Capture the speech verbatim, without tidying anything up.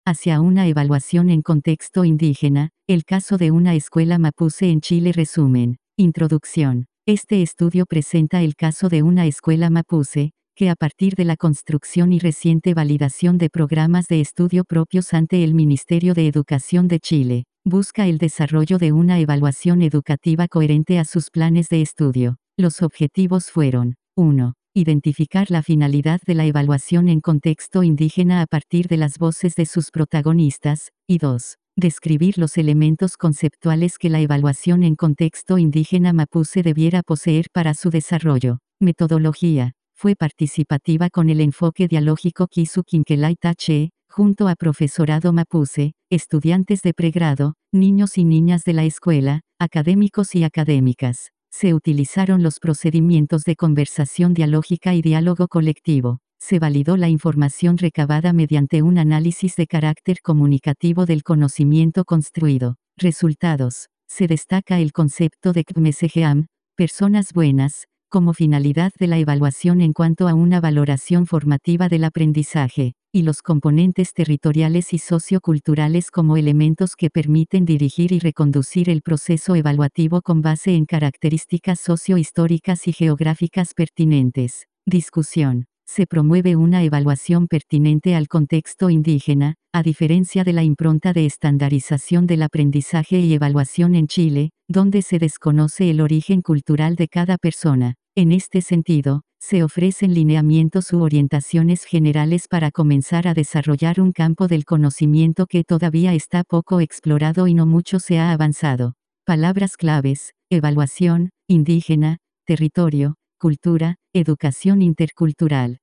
hacia una evaluación en contexto indígena, el caso de una escuela mapuche en Chile. Resumen. Introducción. Este estudio presenta el caso de una escuela mapuche, que a partir de la construcción y reciente validación de programas de estudio propios ante el Ministerio de Educación de Chile, busca el desarrollo de una evaluación educativa coherente a sus planes de estudio. Los objetivos fueron: uno. Identificar la finalidad de la evaluación en contexto indígena a partir de las voces de sus protagonistas, y dos. Describir los elementos conceptuales que la evaluación en contexto indígena mapuche debiera poseer para su desarrollo. Metodología. Fue participativa con el enfoque dialógico Kisu Quinquelay Tache, junto a profesorado mapuche, estudiantes de pregrado, niños y niñas de la escuela, académicos y académicas. Se utilizaron los procedimientos de conversación dialógica y diálogo colectivo. Se validó la información recabada mediante un análisis de carácter comunicativo del conocimiento construido. Resultados. Se destaca el concepto de Kmesegeam, personas buenas, como finalidad de la evaluación en cuanto a una valoración formativa del aprendizaje, y los componentes territoriales y socioculturales como elementos que permiten dirigir y reconducir el proceso evaluativo con base en características sociohistóricas y geográficas pertinentes. Discusión. Se promueve una evaluación pertinente al contexto indígena, a diferencia de la impronta de estandarización del aprendizaje y evaluación en Chile, donde se desconoce el origen cultural de cada persona. En este sentido, se ofrecen lineamientos u orientaciones generales para comenzar a desarrollar un campo del conocimiento que todavía está poco explorado y no mucho se ha avanzado. Palabras claves: evaluación, indígena, territorio, cultura, educación intercultural.